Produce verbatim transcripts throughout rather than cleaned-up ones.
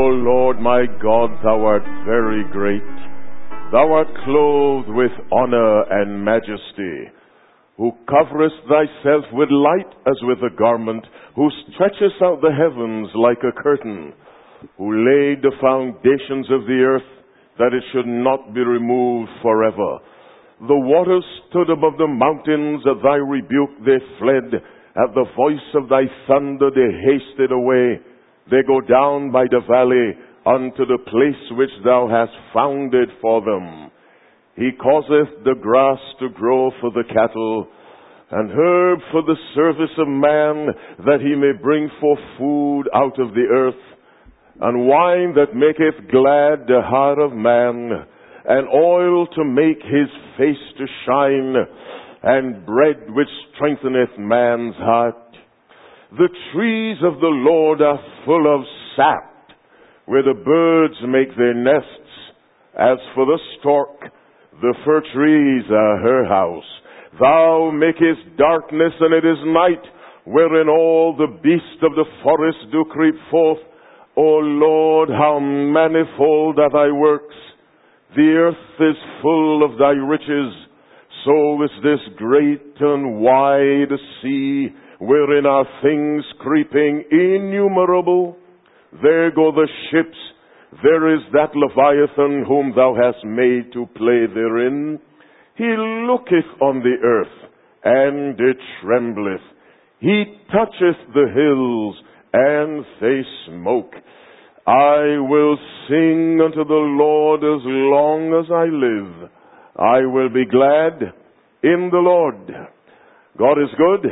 Lord my God, thou art very great. Thou art clothed with honor and majesty, who coverest thyself with light as with a garment, who stretchest out the heavens like a curtain, who laid the foundations of the earth, that it should not be removed forever. The waters stood above the mountains, at thy rebuke they fled. At the voice of thy thunder they hasted away. They go down by the valley unto the place which thou hast founded for them. He causeth the grass to grow for the cattle, and herb for the service of man, that he may bring forth food out of the earth, and wine that maketh glad the heart of man, and oil to make his face to shine, and bread which strengtheneth man's heart. The trees of the Lord are full of sap, where the birds make their nests. As for the stork, the fir trees are her house. Thou makest darkness, and it is night, wherein all the beasts of the forest do creep forth. O Lord, how manifold are thy works! The earth is full of thy riches. So is this great and wide sea, wherein are things creeping innumerable. There go the ships. There is that Leviathan whom thou hast made to play therein. He looketh on the earth, and it trembleth. He toucheth the hills, and they smoke. I will sing unto the Lord as long as I live. I will be glad in the Lord. God is good,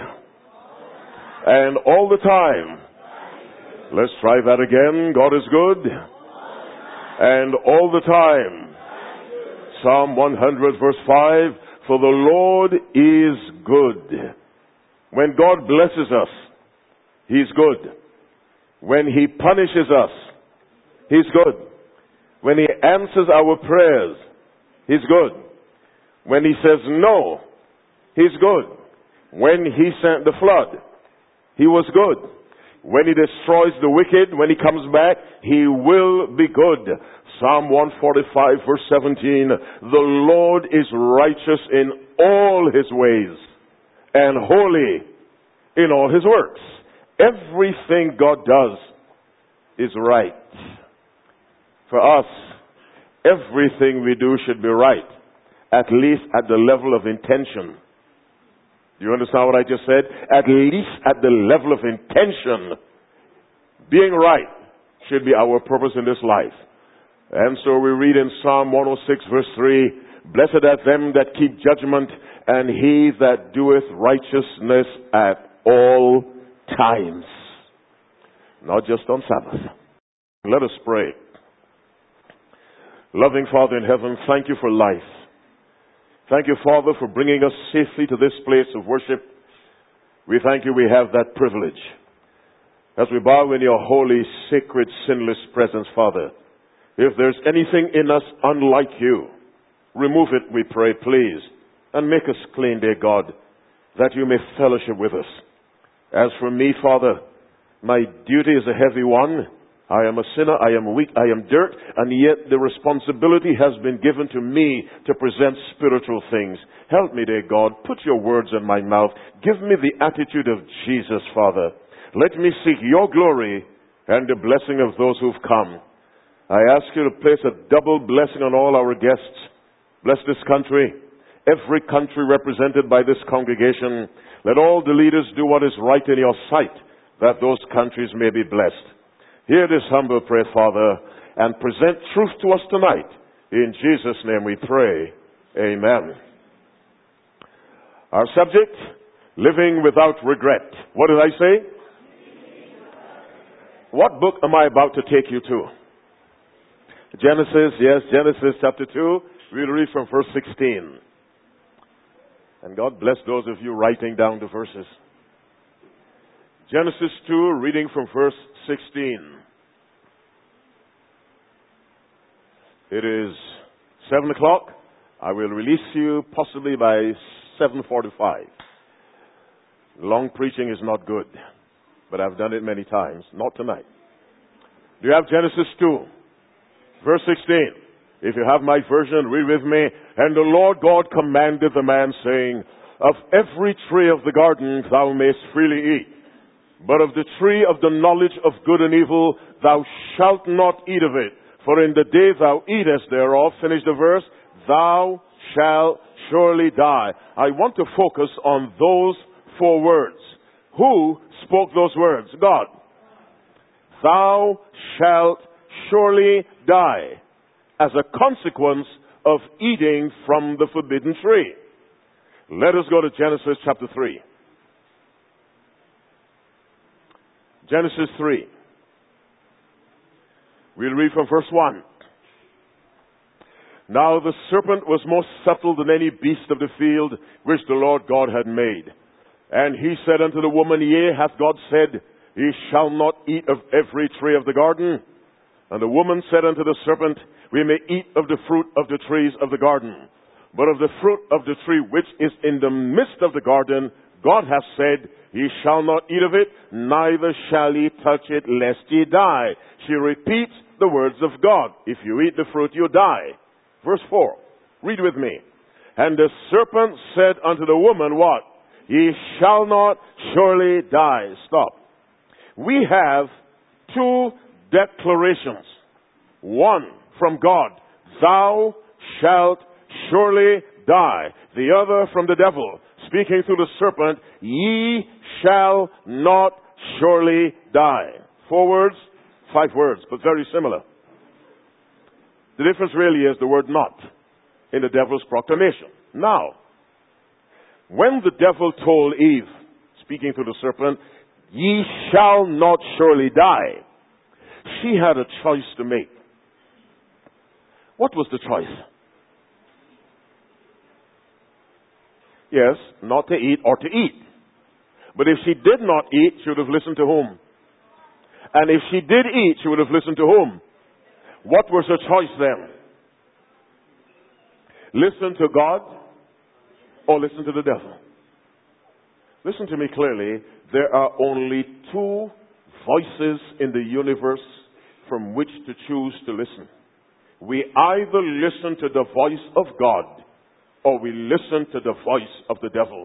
and all the time. Let's try that again. God is good, and all the time. Psalm one hundred verse five, for the Lord is good. When God blesses us, He's good. When He punishes us, He's good. When He answers our prayers, He's good. When He says no, He's good. When He sent the flood, He was good. When He destroys the wicked, when He comes back, He will be good. Psalm one forty-five verse seventeen, the Lord is righteous in all His ways, and holy in all His works. Everything God does is right. For us, everything we do should be right, at least at the level of intention. Do you understand what I just said? At least at the level of intention. Being right should be our purpose in this life. And so we read in Psalm one oh six verse three, blessed are them that keep judgment, and he that doeth righteousness at all times. Not just on Sabbath. Let us pray. Loving Father in heaven, thank you for life. Thank you, Father, for bringing us safely to this place of worship. We thank you we have that privilege. As we bow in your holy, sacred, sinless presence, Father, if there's anything in us unlike you, remove it, we pray, please, and make us clean, dear God, that you may fellowship with us. As for me, Father, my duty is a heavy one. I am a sinner, I am weak, I am dirt, and yet the responsibility has been given to me to present spiritual things. Help me, dear God, put your words in my mouth. Give me the attitude of Jesus, Father. Let me seek your glory and the blessing of those who've come. I ask you to place a double blessing on all our guests. Bless this country, every country represented by this congregation. Let all the leaders do what is right in your sight, that those countries may be blessed. Hear this humble prayer, Father, and present truth to us tonight. In Jesus' name we pray. Amen. Our subject, living without regret. What did I say? What book am I about to take you to? Genesis, yes, Genesis chapter two. We'll read from verse sixteen. And God bless those of you writing down the verses. Genesis two, reading from verse sixteen. It is seven o'clock. I will release you possibly by seven forty-five. Long preaching is not good, but I've done it many times. Not tonight. Do you have Genesis two? Verse sixteen. If you have my version, read with me. And the Lord God commanded the man, saying, of every tree of the garden thou mayest freely eat, but of the tree of the knowledge of good and evil thou shalt not eat of it. For in the day thou eatest thereof, finish the verse, thou shalt surely die. I want to focus on those four words. Who spoke those words? God. Thou shalt surely die, as a consequence of eating from the forbidden tree. Let us go to Genesis chapter three. Genesis three. We'll read from verse one. Now the serpent was more subtle than any beast of the field which the Lord God had made. And he said unto the woman, yea, hath God said, ye shall not eat of every tree of the garden? And the woman said unto the serpent, we may eat of the fruit of the trees of the garden. But of the fruit of the tree which is in the midst of the garden, God hath said, ye shall not eat of it, neither shall ye touch it, lest ye die. She repeats the words of God. If you eat the fruit, you die. Verse four. Read with me. And the serpent said unto the woman, what? Ye shall not surely die. Stop. We have two declarations. One from God, thou shalt surely die. The other from the devil, speaking through the serpent, ye shall not surely die. Four words, five words, but very similar. The difference really is the word not in the devil's proclamation. Now, when the devil told Eve, speaking to the serpent, ye shall not surely die, she had a choice to make. What was the choice? Yes, not to eat or to eat. But if she did not eat, she would have listened to whom? And if she did eat, she would have listened to whom? What was her choice then? Listen to God or listen to the devil? Listen to me clearly. There are only two voices in the universe from which to choose to listen. We either listen to the voice of God or we listen to the voice of the devil.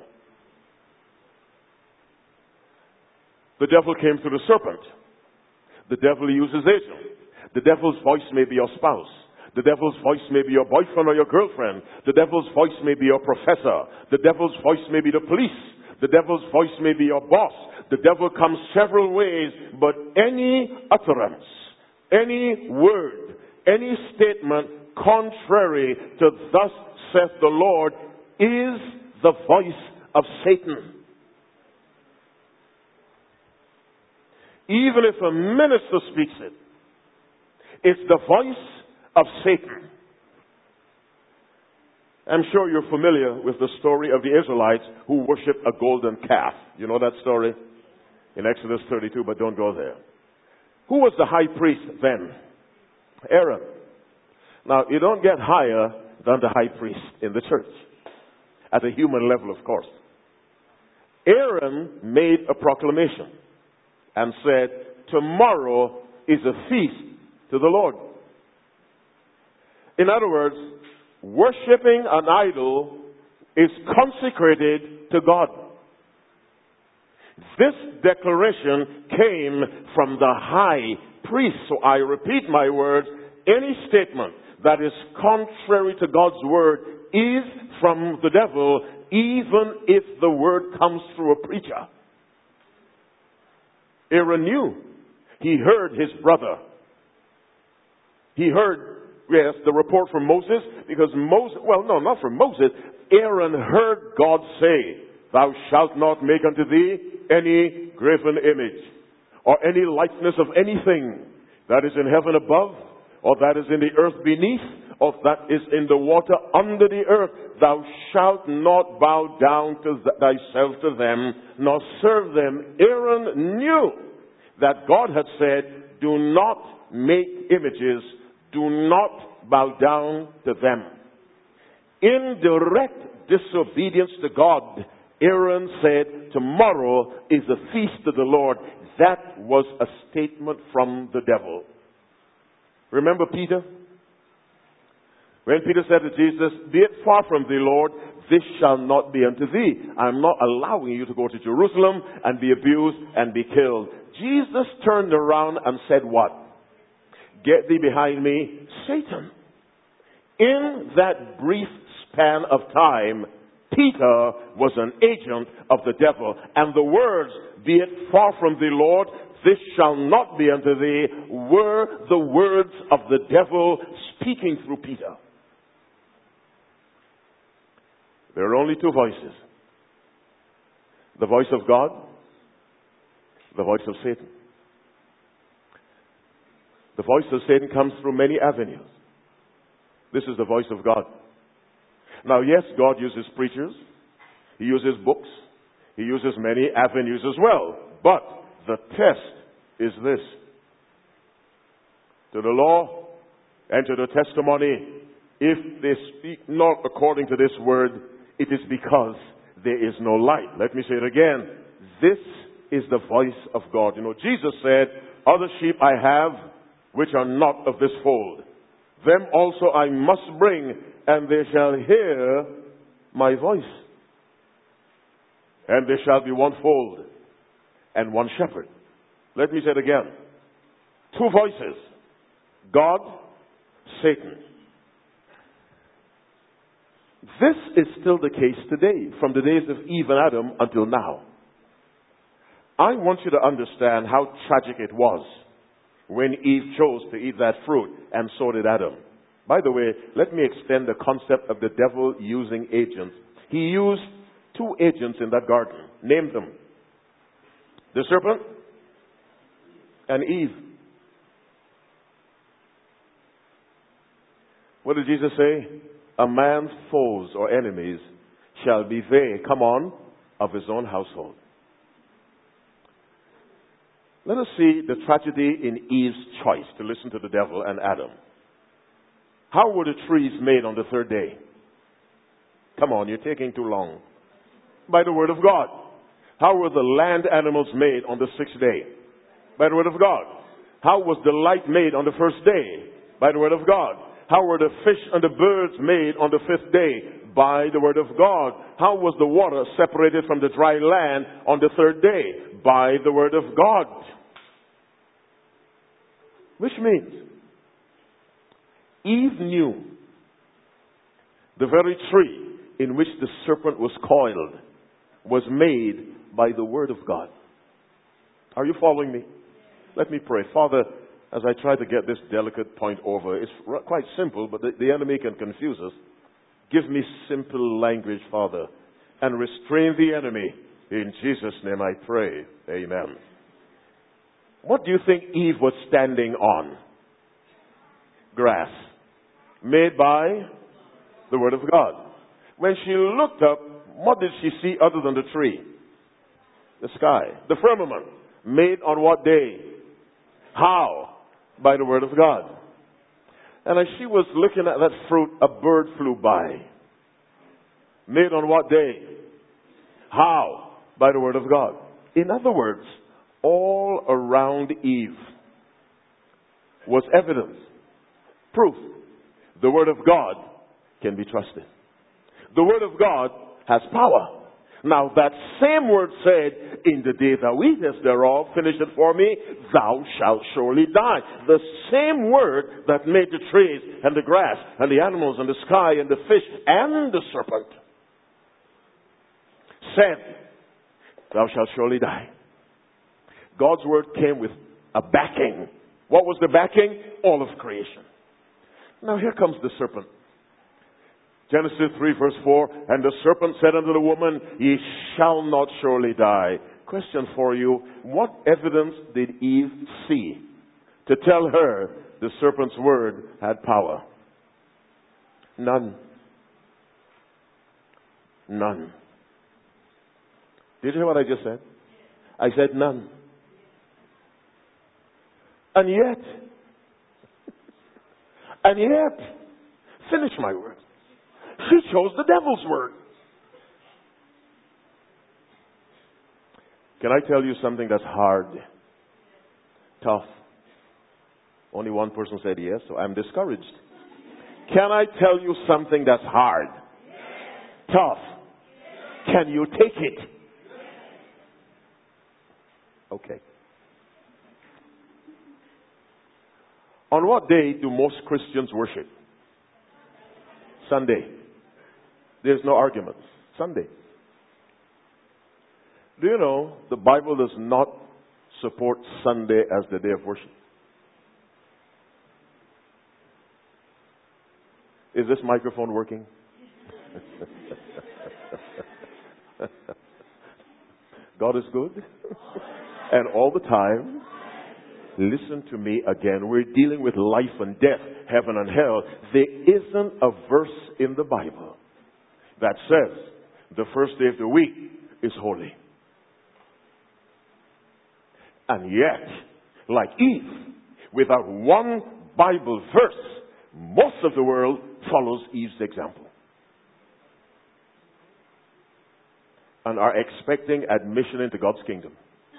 The devil came through the serpent. The devil uses agent. The devil's voice may be your spouse. The devil's voice may be your boyfriend or your girlfriend. The devil's voice may be your professor. The devil's voice may be the police. The devil's voice may be your boss. The devil comes several ways, but any utterance, any word, any statement contrary to thus saith the Lord is the voice of Satan. Even if a minister speaks it, it's the voice of Satan. I'm sure you're familiar with the story of the Israelites who worshiped a golden calf. You know that story? In Exodus thirty-two, but don't go there. Who was the high priest then? Aaron. Now, you don't get higher than the high priest in the church. At a human level, of course. Aaron made a proclamation and said, tomorrow is a feast to the Lord. In other words, worshiping an idol is consecrated to God. This declaration came from the high priest. So I repeat my words, any statement that is contrary to God's word is from the devil, even if the word comes through a preacher. Aaron knew. He heard his brother. He heard, yes, the report from Moses, because Moses, well, no, not from Moses. Aaron heard God say, thou shalt not make unto thee any graven image, or any likeness of anything that is in heaven above, or that is in the earth beneath, or that is in the water under the earth. Thou shalt not bow down to th- thyself to them, nor serve them. Aaron knew that God had said, do not make images, do not bow down to them. In direct disobedience to God, Aaron said, tomorrow is a feast to the Lord. That was a statement from the devil. Remember Peter? When Peter said to Jesus, "Be it far from thee, Lord, this shall not be unto thee. I'm not allowing you to go to Jerusalem and be abused and be killed." Jesus turned around and said what? "Get thee behind me, Satan." In that brief span of time, Peter was an agent of the devil. And the words, "Be it far from thee, Lord, this shall not be unto thee," were the words of the devil speaking through Peter. There are only two voices. The voice of God, the voice of Satan. The voice of Satan comes through many avenues. This is the voice of God. Now, yes, God uses preachers. He uses books. He uses many avenues as well. But the test is this. To the law and to the testimony, if they speak not according to this word, it is because there is no light. Let me say it again. This is the voice of God. You know, Jesus said, "Other sheep I have, which are not of this fold. Them also I must bring, and they shall hear my voice. And there shall be one fold and one shepherd." Let me say it again. Two voices. God, Satan. This is still the case today, from the days of Eve and Adam until now. I want you to understand how tragic it was when Eve chose to eat that fruit, and so did Adam. By the way, let me extend the concept of the devil using agents. He used two agents in that garden. Name them. The serpent and Eve. What did Jesus say? "A man's foes or enemies shall be they," come on, "of his own household." Let us see the tragedy in Eve's choice to listen to the devil and Adam. How were the trees made on the third day? Come on, you're taking too long. By the word of God. How were the land animals made on the sixth day? By the word of God. How was the light made on the first day? By the word of God. How were the fish and the birds made on the fifth day? By the word of God. How was the water separated from the dry land on the third day? By the word of God. Which means, Eve knew the very tree in which the serpent was coiled was made by the word of God. Are you following me? Let me pray. Father, as I try to get this delicate point over, it's quite simple, but the, the enemy can confuse us. Give me simple language, Father, and restrain the enemy. In Jesus' name I pray. Amen. What do you think Eve was standing on? Grass. Made by the word of God. When she looked up, what did she see other than the tree? The sky. The firmament. Made on what day? How? By the word of God. And as she was looking at that fruit, a bird flew by. Made on what day? How? By the word of God. In other words, all around Eve was evidence, proof. The word of God can be trusted. The word of God has power. Now that same word said, "In the day thou eatest thereof, finish it for me, thou shalt surely die." The same word that made the trees and the grass and the animals and the sky and the fish and the serpent said, "Thou shalt surely die." God's word came with a backing. What was the backing? All of creation. Now here comes the serpent. Genesis three verse four, "And the serpent said unto the woman, Ye shall not surely die." Question for you, what evidence did Eve see to tell her the serpent's word had power? None. None. Did you hear what I just said? I said none. And yet, and yet, finish my word. She chose the devil's word. Can I tell you something that's hard, tough? Only one person said yes, so I'm discouraged. Can I tell you something that's hard? Yes. Tough? Yes. Can you take it? Yes. Okay. On what day do most Christians worship? Sunday. There's no argument. Sunday. Do you know the Bible does not support Sunday as the day of worship? Is this microphone working? God is good. And all the time, listen to me again. We're dealing with life and death, heaven and hell. There isn't a verse in the Bible that says the first day of the week is holy. And yet, like Eve, without one Bible verse, most of the world follows Eve's example and are expecting admission into God's kingdom.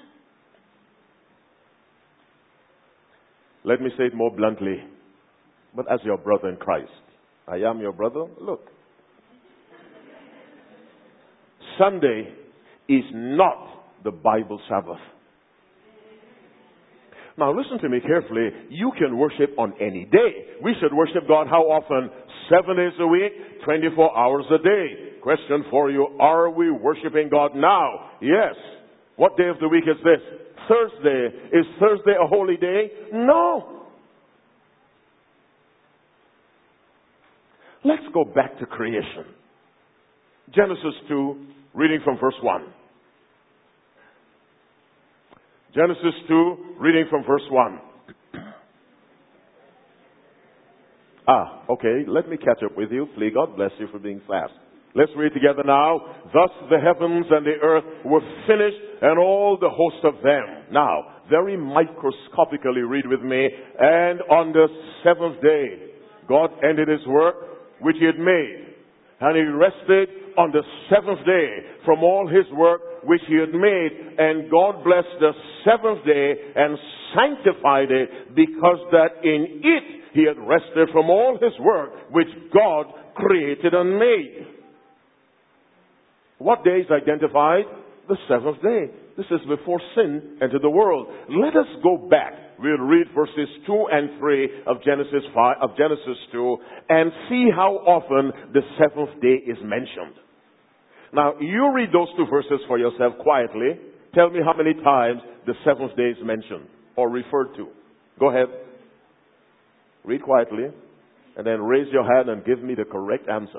Let me say it more bluntly, but as your brother in Christ. I am your brother. Look. Sunday is not the Bible Sabbath. Now listen to me carefully. You can worship on any day. We should worship God how often? Seven days a week, twenty-four hours a day. Question for you, are we worshiping God now? Yes. What day of the week is this? Thursday. Is Thursday a holy day? No. Let's go back to creation. Genesis two, reading from verse one. Genesis two, reading from verse one. Ah, okay, let me catch up with you. Please, God bless you for being fast. Let's read together now. Thus the heavens and the earth were finished, and all the host of them. Now, very microscopically read with me. And on the seventh day, God ended his work which he had made. And he rested on the seventh day from all his work which he had made. And God blessed the seventh day and sanctified it, because that in it he had rested from all his work which God created and made. What day is identified? The seventh day. This is before sin entered the world. Let us go back. We'll read verses two and three of Genesis five, of Genesis two, and see how often the seventh day is mentioned. Now, you read those two verses for yourself quietly. Tell me how many times the seventh day is mentioned or referred to. Go ahead. Read quietly, and then raise your hand and give me the correct answer.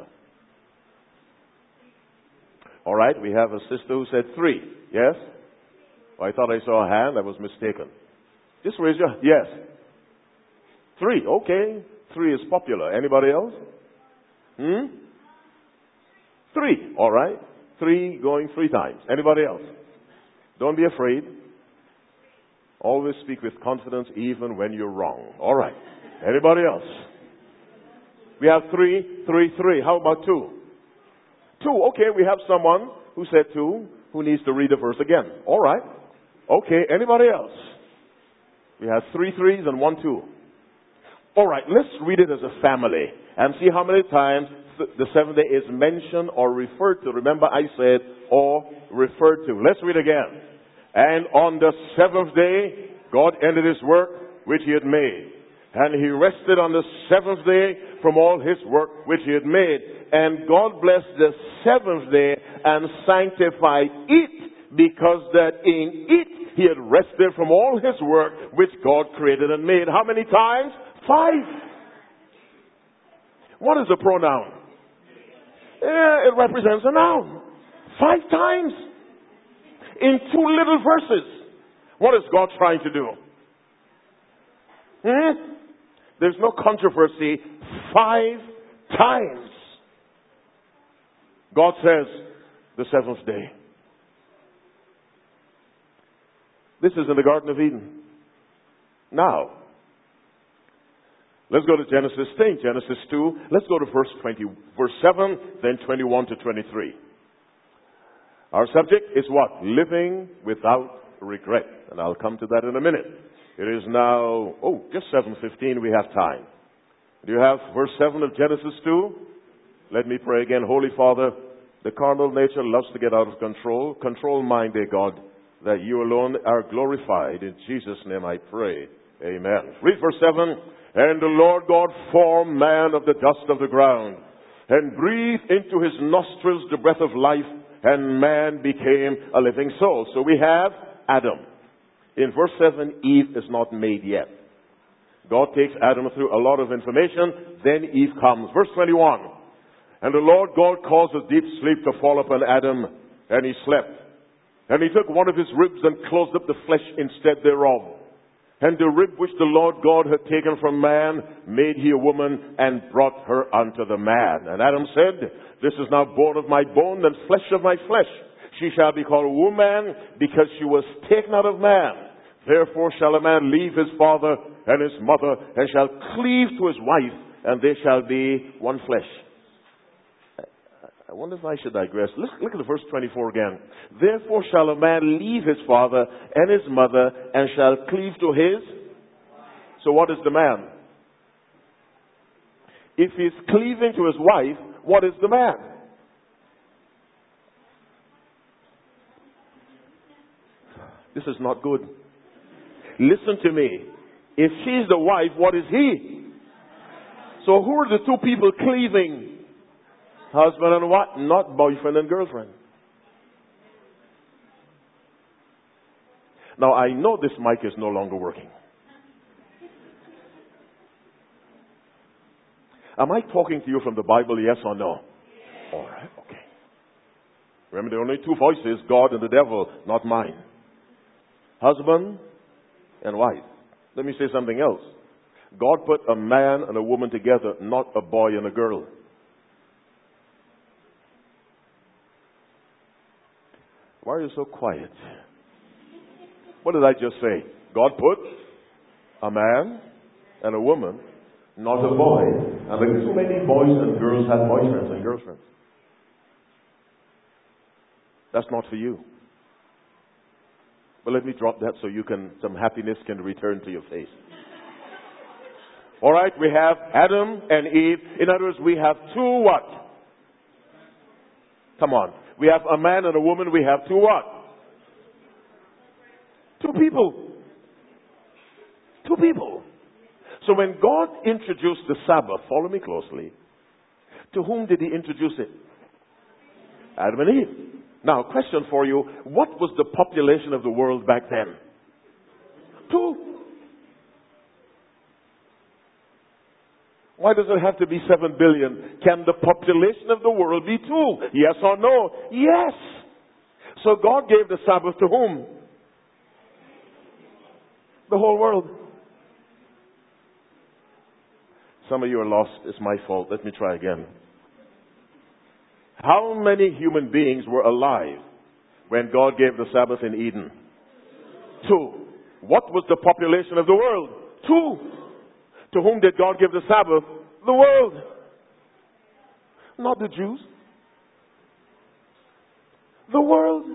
All right, we have a sister who said three. Yes? Oh, I thought I saw a hand. I was mistaken. Just raise your... Yes. Three. Okay. Three is popular. Anybody else? Hmm? Three. All right. Three going three times. Anybody else? Don't be afraid. Always speak with confidence even when you're wrong. All right. Anybody else? We have three, three, three. How about two? Two. Okay, we have someone who said two who needs to read the verse again. All right. Okay, anybody else? We have three threes and one two. All right, let's read it as a family and see how many times the seventh day is mentioned or referred to. Remember I said or referred to. Let's read again. And on the seventh day, God ended his work which he had made. And he rested on the seventh day from all his work which he had made. And God blessed the seventh day and sanctified it, because that in it he had rested from all his work which God created and made. How many times? Five. What is a pronoun? Yeah, it represents a noun. Five times. In two little verses. What is God trying to do? Hmm? There's no controversy. Five times. God says the seventh day. This is in the Garden of Eden. Now, let's go to Genesis. Stay in Genesis two. Let's go to verse twenty, verse seven, then twenty-one to twenty-three. Our subject is what? Living without regret. And I'll come to that in a minute. It is now, oh, just seven fifteen. We have time. Do you have verse seven of Genesis two? Let me pray again. Holy Father, the carnal nature loves to get out of control. Control mine, dear God, that you alone are glorified. In Jesus' name I pray. Amen. Read verse seven. And the Lord God formed man of the dust of the ground, and breathed into his nostrils the breath of life, and man became a living soul. So we have Adam. In verse seven, Eve is not made yet. God takes Adam through a lot of information, then Eve comes. Verse twenty-one. And the Lord God caused a deep sleep to fall upon Adam, and he slept. And he took one of his ribs and closed up the flesh instead thereof. And the rib which the Lord God had taken from man made he a woman, and brought her unto the man. And Adam said, This is now bone of my bone and flesh of my flesh. She shall be called woman, because she was taken out of man. Therefore shall a man leave his father and his mother, and shall cleave to his wife, and they shall be one flesh. I wonder if I should digress. Look, look at the verse twenty-four again. Therefore shall a man leave his father and his mother, and shall cleave to his. So what is the man? If he's cleaving to his wife, what is the man? This is not good. Listen to me. If she's the wife, what is he? So who are the two people cleaving? Husband and what? Not boyfriend and girlfriend. Now I know this mic is no longer working. Am I talking to you from the Bible, yes or no? Yes. All right, okay. Remember, there are only two voices, God and the devil, not mine. Husband and wife. Let me say something else. God put a man and a woman together, not a boy and a girl. Why are you so quiet? What did I just say? God put a man and a woman, not a boy. And like so many boys and girls have boyfriends and girlfriends. That's not for you. But let me drop that so you can, some happiness can return to your face. All right, we have Adam and Eve. In other words, we have two what? Come on. We have a man and a woman. We have two what? Two people. Two people. So when God introduced the Sabbath, follow me closely, to whom did he introduce it? Adam and Eve. Now, question for you. What was the population of the world back then? Two. Why does it have to be seven billion? Can the population of the world be two? Yes or no? Yes. So God gave the Sabbath to whom? The whole world. Some of you are lost. It's my fault. Let me try again. How many human beings were alive when God gave the Sabbath in Eden? Two. What was the population of the world? Two. To whom did God give the Sabbath? The world. Not the Jews. The world.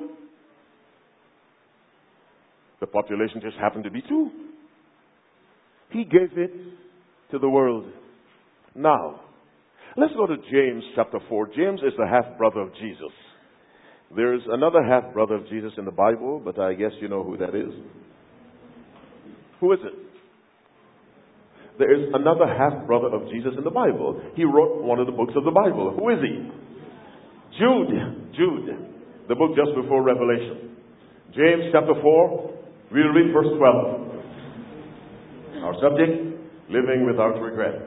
The population just happened to be two. He gave it to the world. Now, let's go to James chapter four. James is the half-brother of Jesus. There's another half-brother of Jesus in the Bible, but I guess you know who that is. Who is it? There is another half-brother of Jesus in the Bible. He wrote one of the books of the Bible. Who is he? Jude. Jude. The book just before Revelation. James chapter four. We'll read verse twelve. Our subject, living without regret.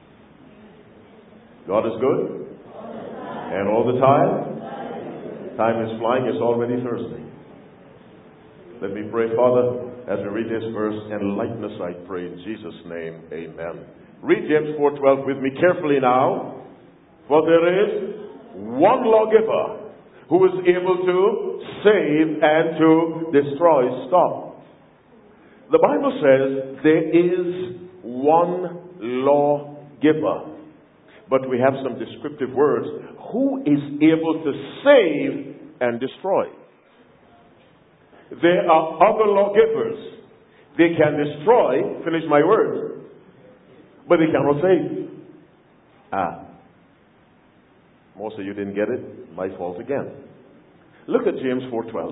God is good. And all the time. Time is flying. It's already Thursday. Let me pray, Father, as we read this verse, enlighten us, I pray, in Jesus' name, amen. Read James four twelve with me carefully now. For there is one lawgiver who is able to save and to destroy. Stop. The Bible says there is one lawgiver. But we have some descriptive words. Who is able to save and destroy? There are other lawgivers. They can destroy, finish my words, but they cannot save. Ah. Most of you didn't get it. My fault again. Look at James four twelve.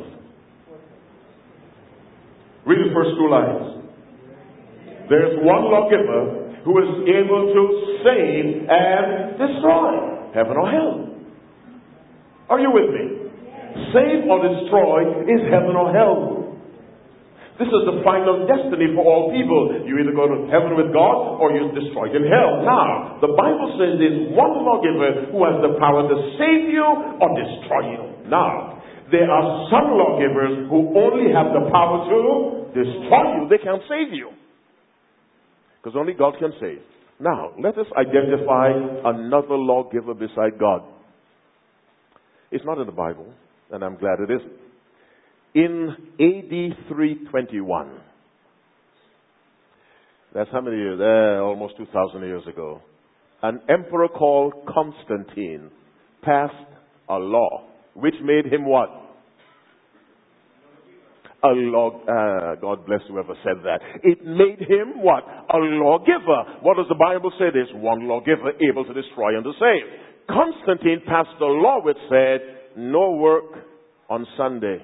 Read the first two lines. There's one lawgiver who is able to save and destroy, heaven or hell. Are you with me? Save or destroy is heaven or hell. This is the final destiny for all people. You either go to heaven with God or you're destroyed in hell. Now, the Bible says there's one lawgiver who has the power to save you or destroy you. Now, there are some lawgivers who only have the power to destroy you. They can't save you. Because only God can save. Now, let us identify another lawgiver beside God. It's not in the Bible, and I'm glad it isn't. In A D three twenty-one, that's how many years? Eh, almost two thousand years ago. An emperor called Constantine passed a law which made him what? A law. Uh, God bless whoever said that. It made him what? A lawgiver. What does the Bible say? There's one lawgiver able to destroy and to save. Constantine passed a law which said no work on Sunday.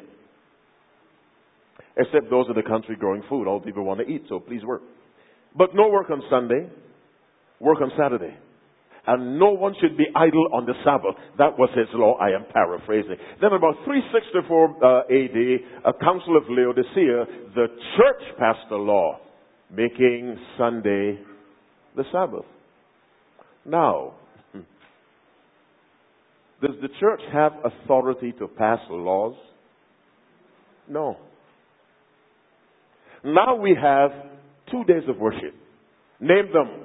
Except those in the country growing food. All people want to eat, so please work. But no work on Sunday. Work on Saturday. And no one should be idle on the Sabbath. That was his law. I am paraphrasing. Then about three sixty-four uh, A D, a council of Laodicea, the church passed a law making Sunday the Sabbath. Now, does the church have authority to pass laws? No. Now we have two days of worship. Name them.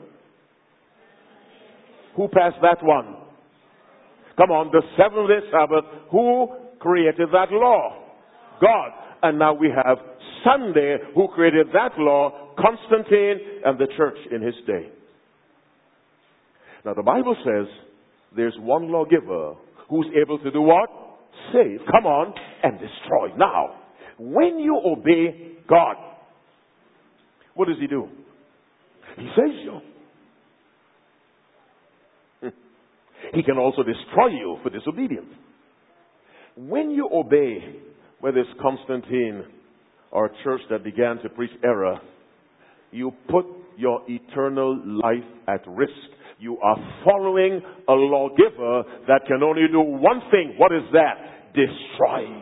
Who passed that one? Come on, the seventh day Sabbath. Who created that law? God. And now we have Sunday. Who created that law? Constantine and the church in his day. Now the Bible says there's one lawgiver who's able to do what? Save. Come on, and destroy. Now, when you obey God, what does he do? He saves you. He can also destroy you for disobedience. When you obey, whether it's Constantine or a church that began to preach error, you put your eternal life at risk. You are following a lawgiver that can only do one thing. What is that? Destroy.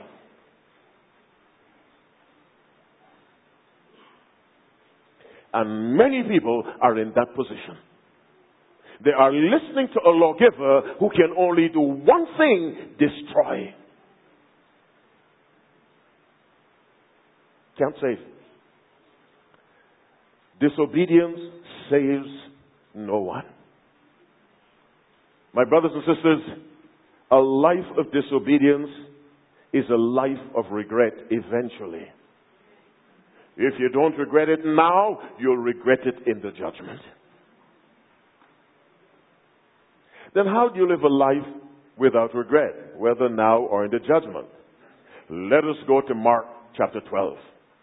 And many people are in that position. They are listening to a lawgiver who can only do one thing: destroy. Can't save. Disobedience saves no one. My brothers and sisters, a life of disobedience is a life of regret eventually. If you don't regret it now, you'll regret it in the judgment. Then how do you live a life without regret, whether now or in the judgment? Let us go to Mark chapter twelve.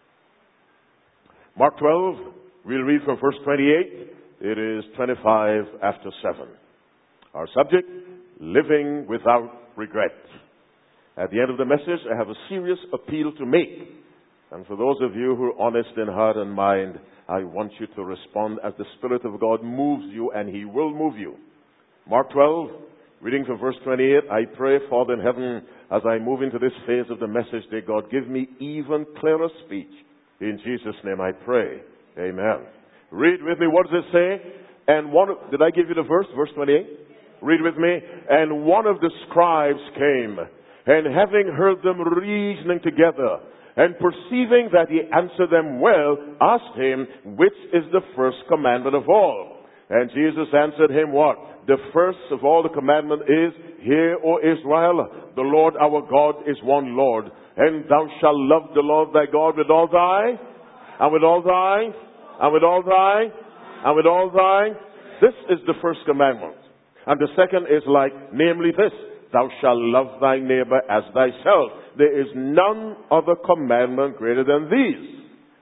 Mark twelve, we'll read from verse twenty-eight. It is twenty-five after seven. Our subject, living without regret. At the end of the message, I have a serious appeal to make. And for those of you who are honest in heart and mind, I want you to respond as the Spirit of God moves you, and He will move you. Mark twelve, reading from verse twenty-eight, I pray, Father in heaven, as I move into this phase of the message, that God give me even clearer speech. In Jesus' name I pray. Amen. Read with me, what does it say? And one of, did I give you the verse? Verse twenty-eight? Read with me. And one of the scribes came, and having heard them reasoning together, and perceiving that he answered them well, asked him, which is the first commandment of all? And Jesus answered him, what? The first of all the commandment is, Hear, O Israel, the Lord our God is one Lord, and thou shalt love the Lord thy God with all thy, and with all thy, and with all thy, and with all thy. This is the first commandment. And the second is like, namely this, thou shalt love thy neighbor as thyself. There is none other commandment greater than these.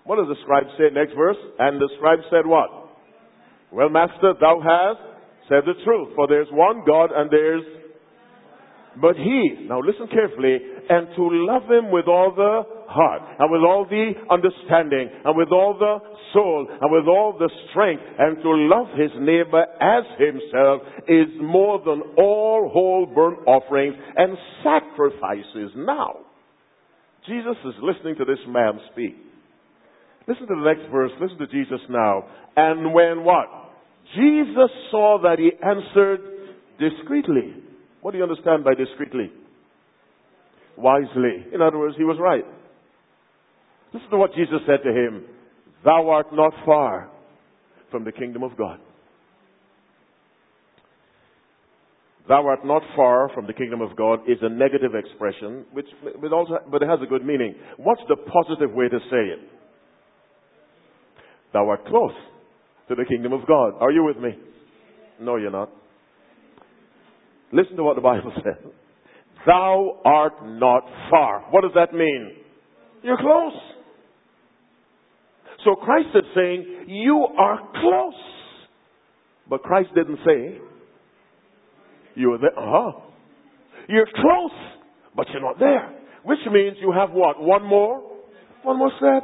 What does the scribe say? Next verse. And the scribe said what? Well, master, thou hast said the truth. For there's one God and there's... But he, now listen carefully, and to love him with all the heart, and with all the understanding, and with all the soul, and with all the strength, and to love his neighbor as himself is more than all whole burnt offerings and sacrifices. Now, Jesus is listening to this man speak. Listen to the next verse. Listen to Jesus now. And when what? Jesus saw that he answered discreetly. What do you understand by discreetly? Wisely. In other words, he was right. Listen to what Jesus said to him. Thou art not far from the kingdom of God. Thou art not far from the kingdom of God is a negative expression, which, but, also, but it has a good meaning. What's the positive way to say it? Thou art close to the kingdom of God. Are you with me? No, you're not. Listen to what the Bible says. Thou art not far. What does that mean? You're close. So Christ is saying, you are close. But Christ didn't say, you are there. Uh-huh. You're close, but you're not there. Which means you have what? One more? One more step.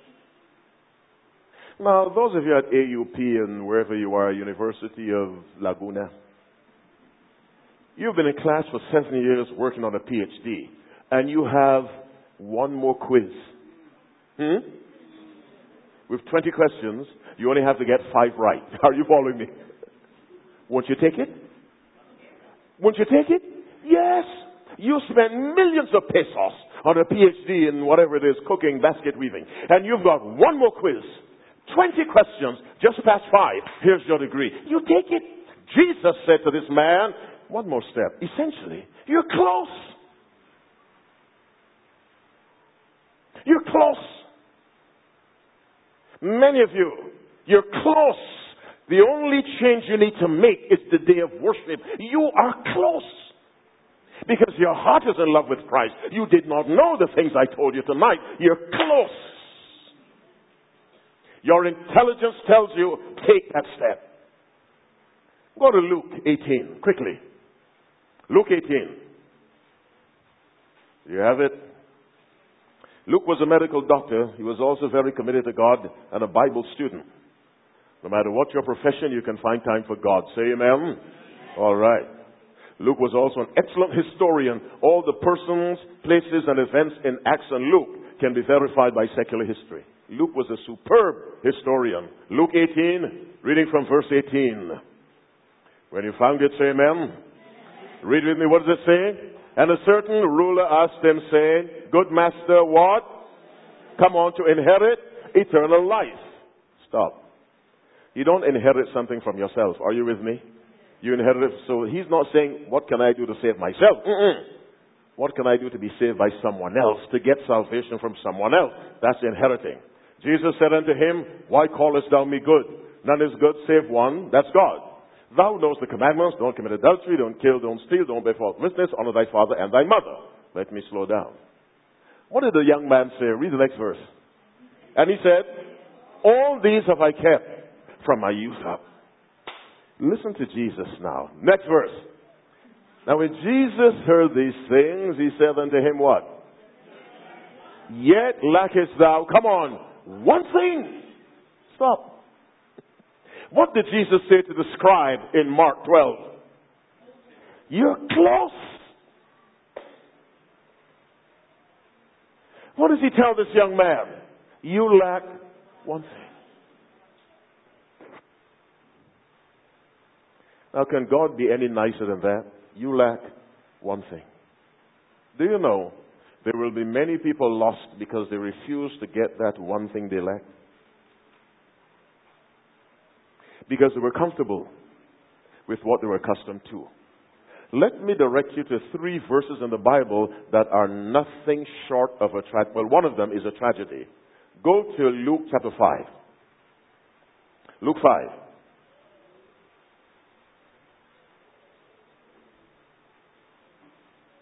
Now, those of you at A U P and wherever you are, University of Laguna, you've been in class for seven years working on a P H D, and you have one more quiz. Hmm? With twenty questions, you only have to get five right. Are you following me? Won't you take it? Won't you take it? Yes. You spend millions of pesos on a P H D in whatever it is, cooking, basket weaving, and you've got one more quiz. twenty questions, just past five. Here's your degree. You take it. Jesus said to this man, one more step. Essentially, you're close. You're close. Many of you, you're close. The only change you need to make is the day of worship. You are close. Because your heart is in love with Christ. You did not know the things I told you tonight. You're close. Your intelligence tells you, take that step. Go to Luke eighteen, quickly. Luke eighteen. You have it? Luke was a medical doctor. He was also very committed to God and a Bible student. No matter what your profession, you can find time for God. Say amen. All right. Luke was also an excellent historian. All the persons, places, and events in Acts and Luke can be verified by secular history. Luke was a superb historian. Luke eighteen, reading from verse eighteen. When you found it, say amen. Read with me, what does it say? And a certain ruler asked him, saying, Good master, what? Come on, to inherit eternal life. Stop. You don't inherit something from yourself. Are you with me? You inherit it. So he's not saying, what can I do to save myself? Mm-mm. What can I do to be saved by someone else? To get salvation from someone else. That's inheriting. Jesus said unto him, Why callest thou me good? None is good save one, that's God. Thou knowest the commandments, don't commit adultery, don't kill, don't steal, don't bear false witness, honor thy father and thy mother. Let me slow down. What did the young man say? Read the next verse. And he said, All these have I kept from my youth up. Listen to Jesus now. Next verse. Now when Jesus heard these things, he said unto him what? Yet lackest thou, come on, one thing. Stop. What did Jesus say to the scribe in Mark twelve? You're close. What does he tell this young man? You lack one thing. Now, can God be any nicer than that? You lack one thing. Do you know there will be many people lost because they refuse to get that one thing they lack? Because they were comfortable with what they were accustomed to. Let me direct you to three verses in the Bible that are nothing short of a tragedy. Well, one of them is a tragedy. Go to Luke chapter five. Luke five.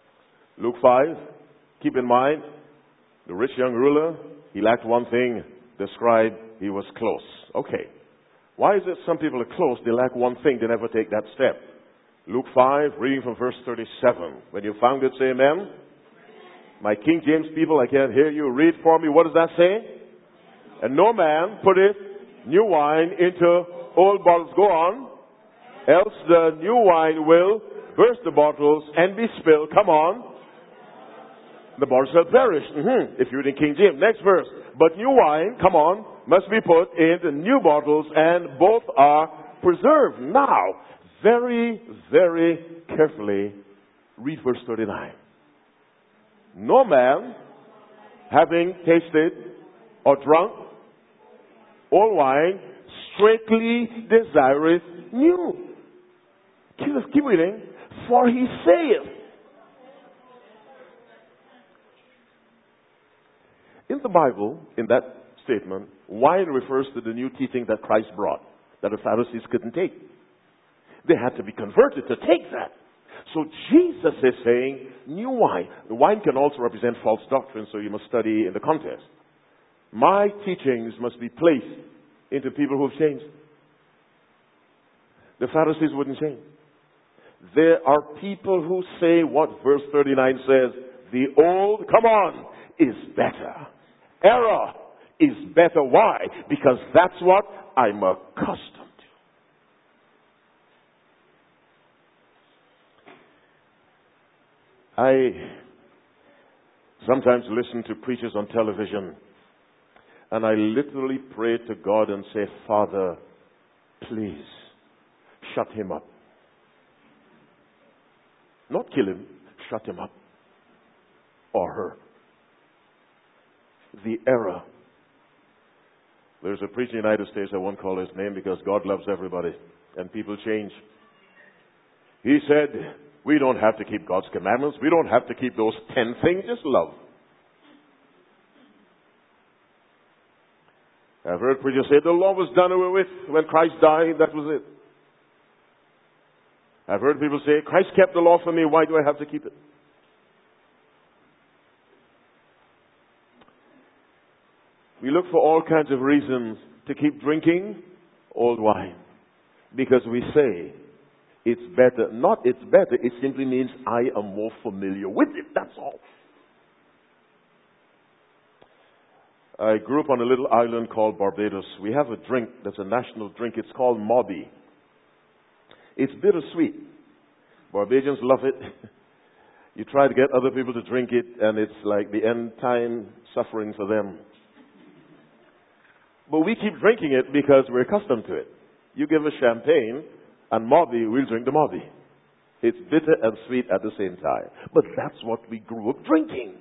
Luke five. Keep in mind, the rich young ruler, he lacked one thing. described he was close. Okay. Why is it some people are close, they lack one thing, they never take that step? Luke five, reading from verse thirty-seven. When you found it, say amen. My King James people, I can't hear you. Read for me. What does that say? And no man putteth new wine into old bottles. Go on. Else the new wine will burst the bottles and be spilled. Come on. The bottles shall perish. Mm-hmm. If you're reading King James. Next verse. But new wine, come on, must be put into new bottles, and both are preserved. Now, very, very carefully, read verse thirty-nine. No man, having tasted or drunk old wine, straightly desireth new. Keep, keep reading. For he saith. In the Bible, in that statement, wine refers to the new teaching that Christ brought, that the Pharisees couldn't take. They had to be converted to take that. So Jesus is saying, new wine. The wine can also represent false doctrine, so you must study in the context. My teachings must be placed into people who have changed. The Pharisees wouldn't change. There are people who say what verse thirty-nine says, the old, come on, is better. Error is better. Why? Because that's what I'm accustomed to. I sometimes listen to preachers on television, and I literally pray to God and say, Father, please, shut him up. Not kill him, shut him up. Or her. The error. There's a preacher in the United States, I won't call his name because God loves everybody and people change. He said, we don't have to keep God's commandments. We don't have to keep those ten things. Just love. I've heard preachers say the law was done away with when Christ died. That was it. I've heard people say, Christ kept the law for me. Why do I have to keep it? We look for all kinds of reasons to keep drinking old wine. Because we say it's better. Not it's better. It simply means I am more familiar with it. That's all. I grew up on a little island called Barbados. We have a drink that's a national drink. It's called Mobby. It's bittersweet. Barbadians love it. You try to get other people to drink it, and it's like the end time suffering for them. But we keep drinking it because we're accustomed to it. You give us champagne and Mobby, we'll drink the Mobby. It's bitter and sweet at the same time. But that's what we grew up drinking.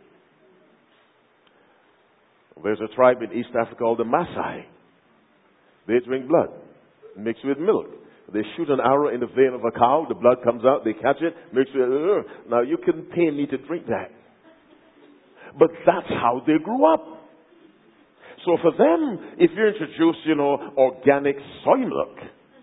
There's a tribe in East Africa called the Maasai. They drink blood mixed with milk. They shoot an arrow in the vein of a cow, the blood comes out, they catch it, mix it. Uh, now you can pay me to drink that. But that's how they grew up. So for them, if you introduce, you know, organic soy milk,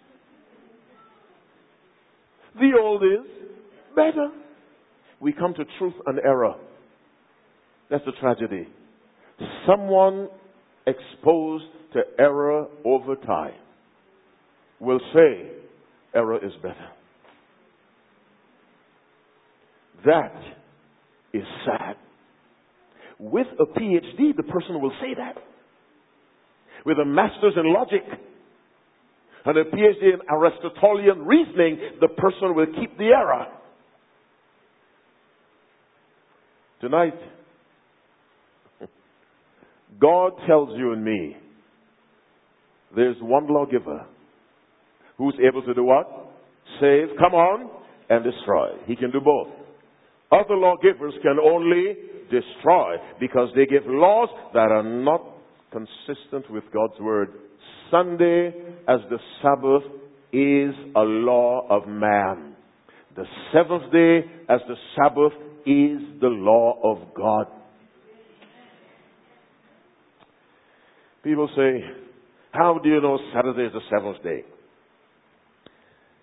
the old is better. We come to truth and error. That's the tragedy. Someone exposed to error over time will say error is better. That is sad. With a P H D, the person will say that. With a master's in logic and a P H D in Aristotelian reasoning, the person will keep the error. Tonight, God tells you and me, there's one lawgiver who's able to do what? Save, come on, and destroy. He can do both. Other lawgivers can only destroy because they give laws that are not consistent with God's word. Sunday as the Sabbath is a law of man. The seventh day as the Sabbath is the law of God. People say, how do you know Saturday is the seventh day?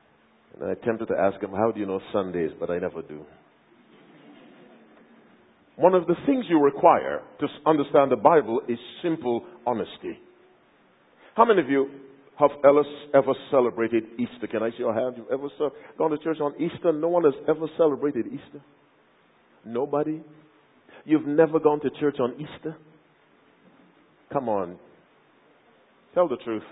And I attempted to ask them, how do you know Sundays? But I never do. One of the things you require to s- understand the Bible is simple honesty. How many of you have ever, ever celebrated Easter? Can I see your hand? You've ever ce- gone to church on Easter? No one has ever celebrated Easter. Nobody? You've never gone to church on Easter? Come on. Tell the truth.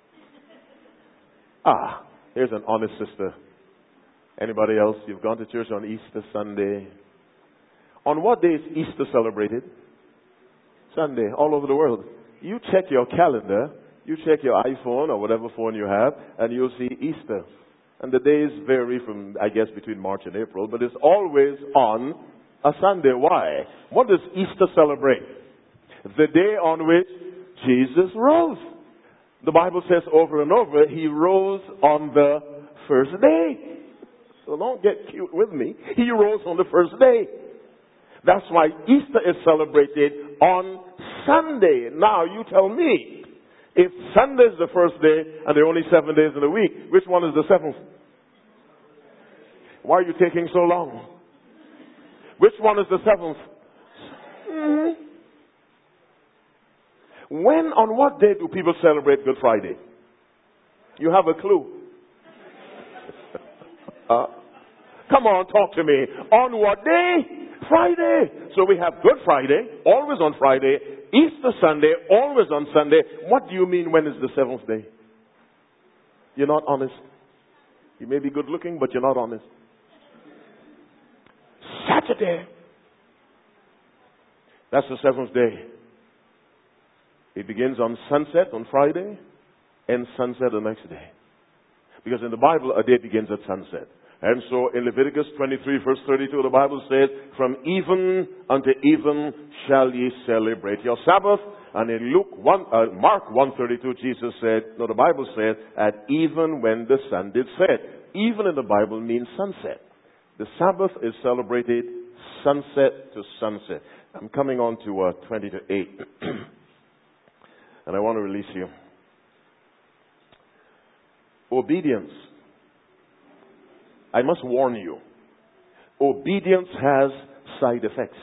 Ah, here's an honest sister. Anybody else? You've gone to church on Easter Sunday. On what day is Easter celebrated? Sunday, all over the world. You check your calendar, you check your iPhone or whatever phone you have, and you'll see Easter. And the days vary from, I guess, between March and April, but it's always on a Sunday. Why? What does Easter celebrate? The day on which Jesus rose. The Bible says over and over, He rose on the first day. So don't get cute with me. He rose on the first day. That's why Easter is celebrated on Sunday. Now you tell me, if Sunday is the first day and there are only seven days in the week, which one is the seventh? Why are you taking so long? Which one is the seventh? Mm-hmm. When, on what day do people celebrate Good Friday? You have a clue? uh, come on, talk to me. On what day? Friday. So we have Good Friday, always on Friday. Easter Sunday, always on Sunday. What do you mean when is the seventh day? You're not honest. You may be good looking, but you're not honest. Saturday. That's the seventh day. It begins on sunset on Friday, ends sunset the next day. Because in the Bible, a day begins at sunset. And so in Leviticus twenty-three, verse thirty-two, the Bible says, from even unto even shall ye celebrate your Sabbath. And in Luke one, uh, Mark one thirty-two, Jesus said, no, the Bible said, at even when the sun did set. Even in the Bible means sunset. The Sabbath is celebrated sunset to sunset. I'm coming on to uh, twenty to eight. And I want to release you. Obedience. I must warn you. Obedience has side effects.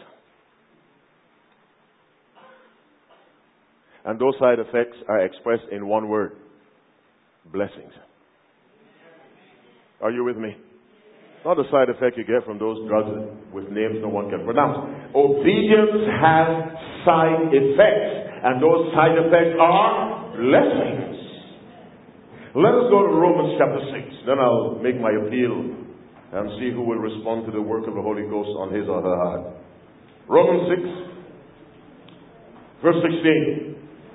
And those side effects are expressed in one word. Blessings. Are you with me? Not the side effect you get from those drugs with names no one can pronounce. Obedience has side effects. And those side effects are blessings. Let us go to Romans chapter six. Then I'll make my appeal and see who will respond to the work of the Holy Ghost on his or her heart. Romans six, verse sixteen.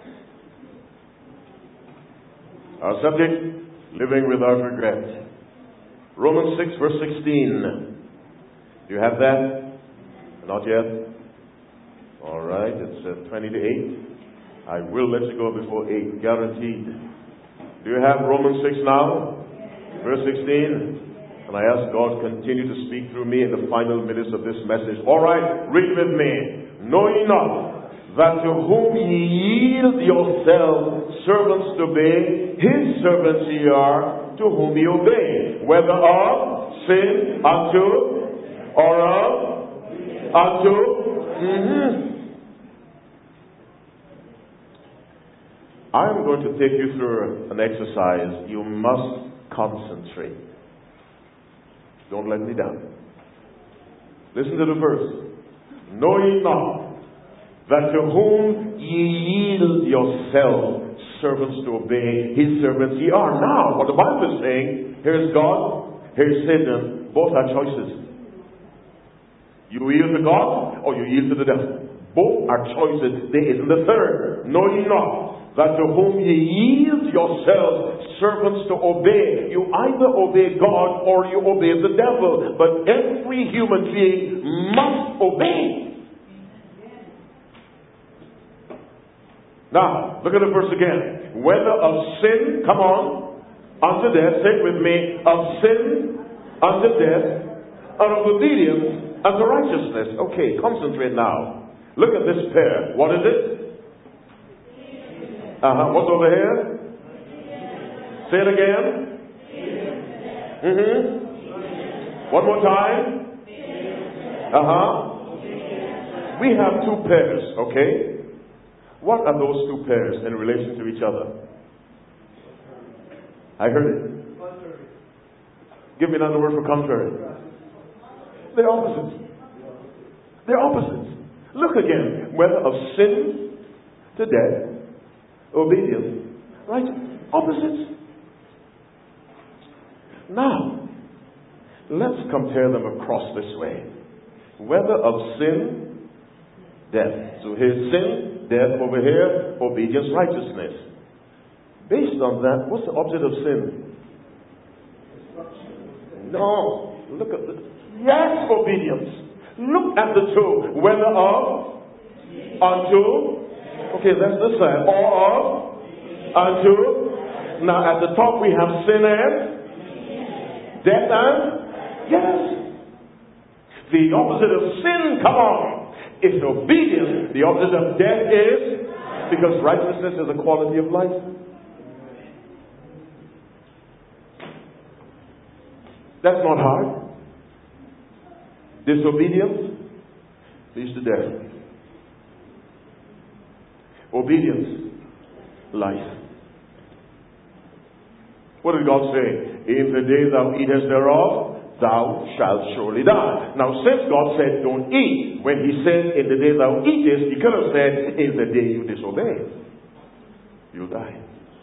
Our subject, living without regret. Romans six, verse sixteen. Do you have that? Not yet? All right, it's uh, twenty to eight. I will let you go before eight, guaranteed. Do you have Romans six now? Verse sixteen. And I ask God continue to speak through me in the final minutes of this message. All right, read with me. Know ye not that to whom ye yield yourselves servants to obey, his servants ye are, to whom ye obey, whether of sin unto or of unto. Mm-hmm. I'm going to take you through an exercise. You must concentrate. Don't let me down. Listen to the verse. Know ye not that to whom ye yield yourselves servants to obey, his servants ye are. Now, what the Bible is saying, here's God, here's Satan. Both are choices. You yield to God or you yield to the devil. Both are choices. There isn't a third. Know ye not that to whom ye yield yourselves servants to obey, you either obey God or you obey the devil. But every human being must obey. Now, look at the verse again. Whether of sin, come on, unto death, say it with me, of sin unto death, and of obedience unto righteousness. Okay, concentrate now. Look at this pair. What is it? Uh-huh. What's over here? Say it again. Mm-hmm. One more time. Uh-huh. We have two pairs, okay? What are those two pairs in relation to each other? I heard it. Give me another word for contrary. They're opposites. They're opposites. Look again. Whether of sin to death, obedience, right? Opposites. Now, let's compare them across this way. Whether of sin, death. So here's sin, death over here, obedience, righteousness. Based on that, what's the opposite of sin? No. Look at this. Yes, obedience. Look at the two. Whether of, unto, okay, that's this side. Or of, unto. Now at the top we have sin and death and, yes. The opposite of sin, come on, is obedience. The opposite of death is, because righteousness is a quality of life. That's not hard. Disobedience leads to death. Obedience, life. What did God say? In the day thou eatest thereof, thou shalt surely die. Now, since God said don't eat, when he said in the day thou eatest, he could have said in the day you disobey, you'll die.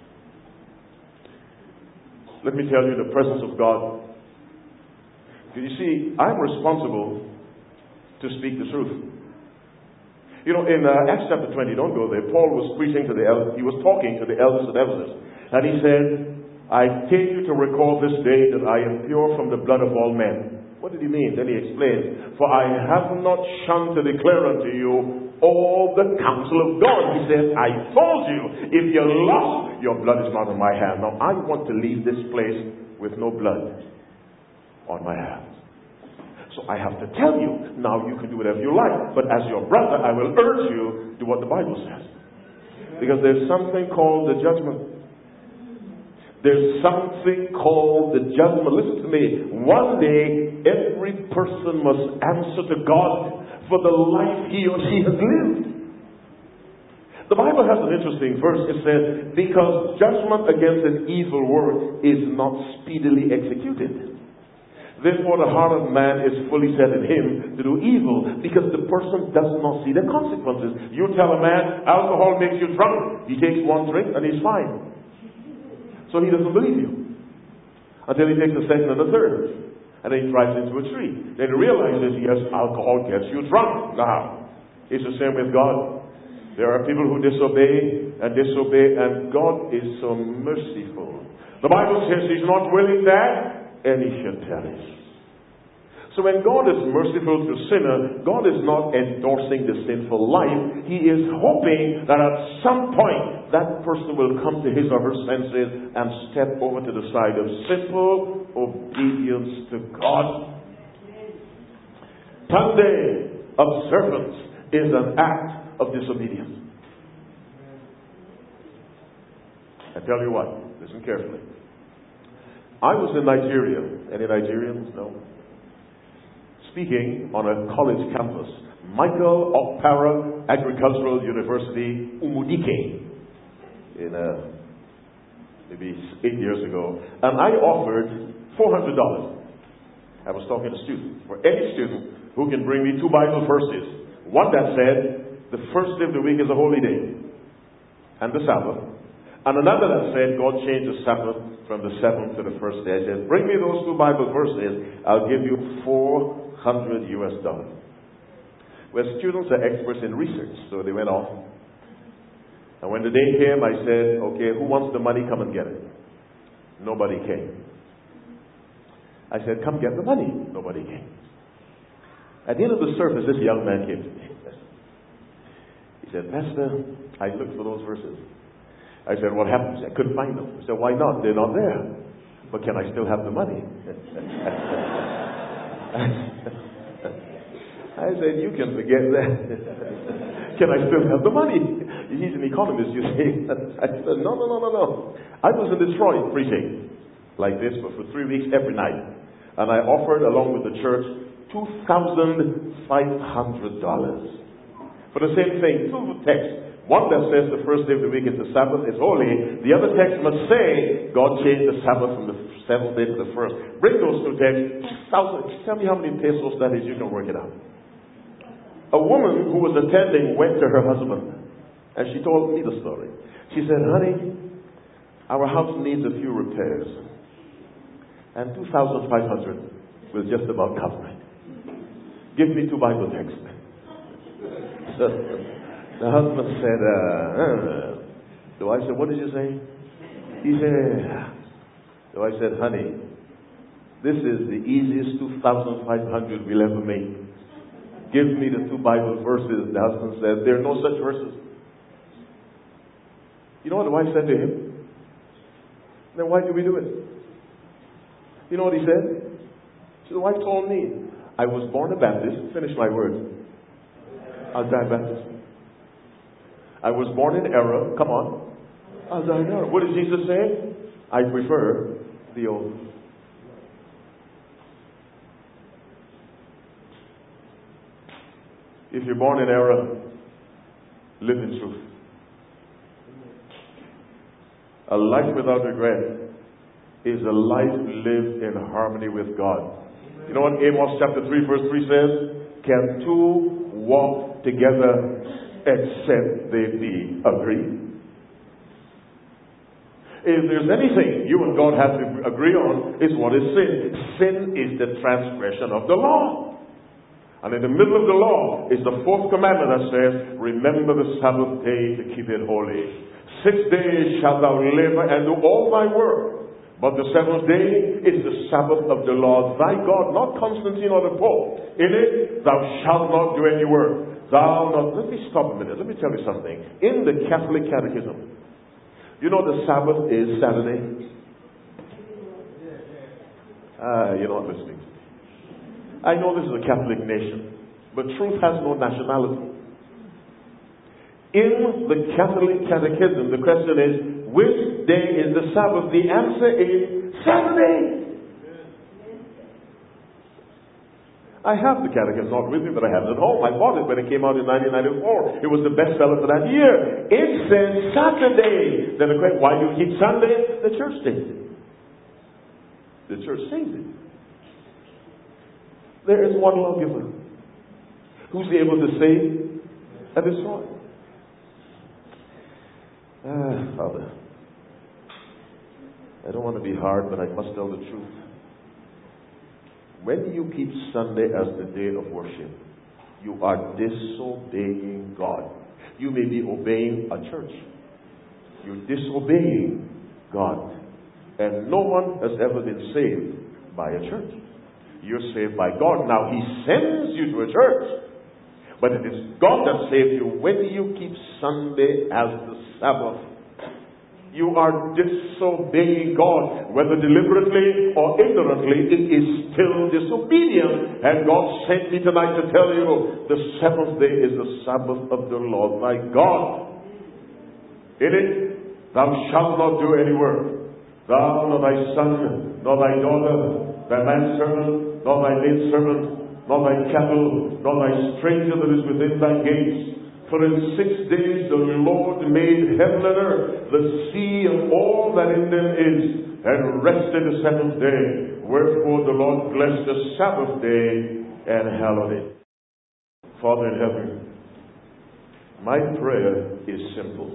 Let me tell you the presence of God. You see, I'm responsible to speak the truth. You know, in uh, Acts chapter twenty, don't go there, Paul was preaching to the elders, he was talking to the elders of Ephesus, and he said, I take you to recall this day that I am pure from the blood of all men. What did he mean? Then he explained, for I have not shunned to declare unto you all the counsel of God. He said, I told you, if you're lost, your blood is not on my hand. Now, I want to leave this place with no blood on my hands. So I have to tell you, now you can do whatever you like. But as your brother, I will urge you to do what the Bible says. Because there's something called the judgment. There's something called the judgment. Listen to me. One day, every person must answer to God for the life he or she has lived. The Bible has an interesting verse. It says, because judgment against an evil work is not speedily executed. Therefore, the heart of man is fully set in him to do evil, because the person does not see the consequences. You tell a man, alcohol makes you drunk. He takes one drink and he's fine. So he doesn't believe you. Until he takes a second and a third. And then he drives into a tree. Then he realizes, yes, alcohol gets you drunk. Now, it's the same with God. There are people who disobey and disobey, and God is so merciful. The Bible says he's not willing that any should perish. So when God is merciful to sinner, God is not endorsing the sinful life. He is hoping that at some point that person will come to his or her senses and step over to the side of simple obedience to God. Sunday observance is an act of disobedience. I tell you what, listen carefully. I was in Nigeria. Any Nigerians? No. Speaking on a college campus, Michael Okpara Agricultural University, Umudike, in uh, maybe eight years ago, and I offered four hundred dollars. I was talking to students. For any student who can bring me two Bible verses, one that said, the first day of the week is a holy day, and the Sabbath, and another that said, God changed the Sabbath from the seventh to the first day. I said, bring me those two Bible verses, I'll give you four hundred U S dollars. Well, students are experts in research, so they went off. And when the day came, I said, okay, who wants the money? Come and get it. Nobody came. I said, come get the money. Nobody came. At the end of the service, this young man came to me. He said, Pastor, I looked for those verses. I said, what happened? He said, I couldn't find them. I said, why not? They're not there. But can I still have the money? I said, you can forget that. Can I still have the money? He's an economist, you see. I said, no, no, no, no, no. I was in Detroit preaching like this, but for three weeks every night. And I offered, along with the church, two thousand five hundred dollars. For the same thing, two texts. One that says the first day of the week is the Sabbath, is holy. The other text must say God changed the Sabbath from the seventh day to the first. Bring those two texts. Tell me how many pesos that is. You can work it out. A woman who was attending went to her husband, and she told me the story. She said, honey, our house needs a few repairs, and two thousand five hundred will just about cover it. Give me two Bible texts. So, the husband said, uh, uh, the wife said, what did you say? He said, the wife said, honey, this is the easiest two thousand five hundred we'll ever make. Give me the two Bible verses. The husband said, there are no such verses. You know what the wife said to him? Then why do we do it? You know what he said? So the wife told me, I was born a Baptist. Finish my word. I'll die Baptist. I was born in error. Come on. I'll die in error. What did Jesus say? I prefer the old. If you're born in error, live in truth. A life without regret is a life lived in harmony with God. You know what Amos chapter three verse three says? Can two walk together except they be agreed? If there's anything you and God have to agree on, it's what is sin. Sin is the transgression of the law. And in the middle of the law is the fourth commandment that says, remember the Sabbath day to keep it holy. Six days shalt thou labor and do all thy work. But the seventh day is the Sabbath of the Lord thy God, not Constantine or the Pope. In it thou shalt not do any work. Thou not. Let me stop a minute. Let me tell you something. In the Catholic Catechism, you know the Sabbath is Saturday? Ah, you're not listening. I know this is a Catholic nation, but truth has no nationality. In the Catholic Catechism, the question is, which day is the Sabbath? The answer is Saturday. I have the Catechism, not with me, but I have it at home. I bought it when it came out in nineteen ninety-four. It was the bestseller for that year. It says Saturday. Then the question, why do you keep Sunday? The church states it. The church says it. There is one lawgiver who's able to save and destroy. Ah, Father, I don't want to be hard, but I must tell the truth. When you keep Sunday as the day of worship, you are disobeying God. You may be obeying a church. You're disobeying God. And no one has ever been saved by a church. You're saved by God. Now, He sends you to a church. But it is God that saved you. When you keep Sunday as the Sabbath, you are disobeying God. Whether deliberately or ignorantly, it is still disobedience. And God sent me tonight to tell you, the seventh day is the Sabbath of the Lord thy God. In it, thou shalt not do any work. Thou, nor thy son, nor thy daughter, thy manservant, nor thy maidservant, nor thy cattle, nor thy stranger that is within thy gates. For in six days the Lord made heaven and earth, the sea and all that in them is, and rested the seventh day. Wherefore the Lord blessed the Sabbath day and hallowed it. Father in heaven, my prayer is simple.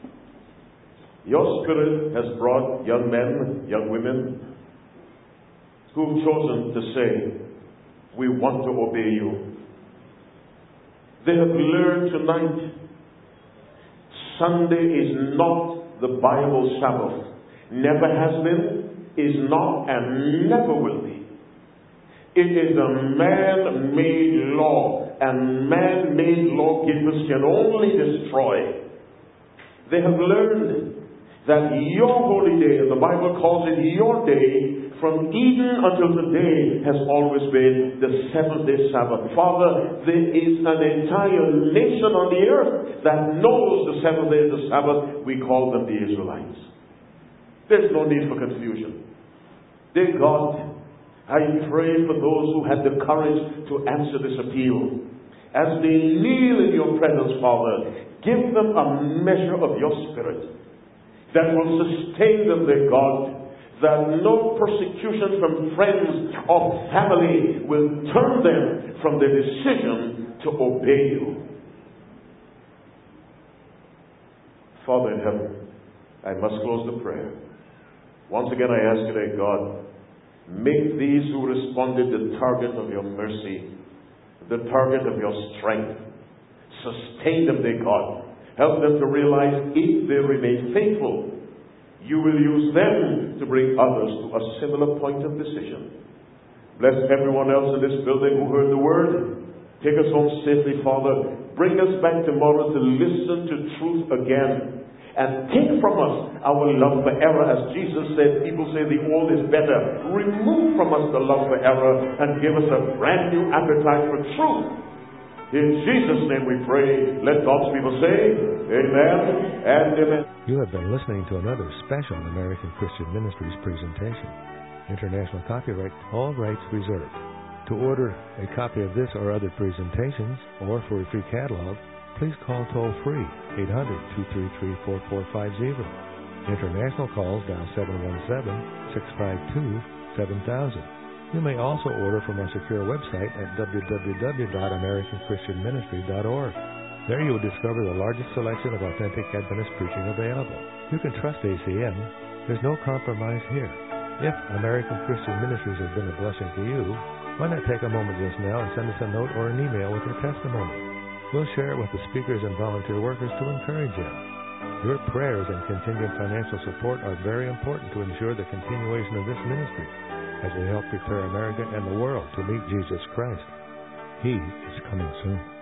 Your Spirit has brought young men, young women, who've chosen to say, we want to obey you. They have learned tonight, Sunday is not the Bible Sabbath. Never has been, is not, and never will be. It is a man-made law, and man-made lawgivers can only destroy. They have learned that your holy day, and the Bible calls it your day, from Eden until today has always been the seventh day Sabbath. Father, there is an entire nation on the earth that knows the seventh day is the Sabbath. We call them the Israelites. There's no need for confusion. Dear God, I pray for those who had the courage to answer this appeal. As they kneel in your presence, Father, give them a measure of your Spirit that will sustain them, dear God, that no persecution from friends or family will turn them from the decision to obey you. Father in heaven, I must close the prayer. Once again, I ask you, dear God, make these who responded the target of your mercy, the target of your strength. Sustain them, dear God. Help them to realize if they remain faithful, you will use them to bring others to a similar point of decision. Bless everyone else in this building who heard the word. Take us home safely, Father. Bring us back tomorrow to listen to truth again. And take from us our love for error. As Jesus said, people say the old is better. Remove from us the love for error and give us a brand new appetite for truth. In Jesus' name we pray. Let God's people say, amen and amen. You have been listening to another special American Christian Ministries presentation. International copyright, all rights reserved. To order a copy of this or other presentations, or for a free catalog, please call toll-free eight hundred, two three three, four four five zero. International calls dial seven one seven, six five two, seven thousand. You may also order from our secure website at w w w dot american christian ministry dot org. There you will discover the largest selection of authentic Adventist preaching available. You can trust A C M. There's no compromise here. If American Christian Ministries has been a blessing to you, why not take a moment just now and send us a note or an email with your testimony? We'll share it with the speakers and volunteer workers to encourage you. Your prayers and continued financial support are very important to ensure the continuation of this ministry as we help prepare America and the world to meet Jesus Christ. He is coming soon.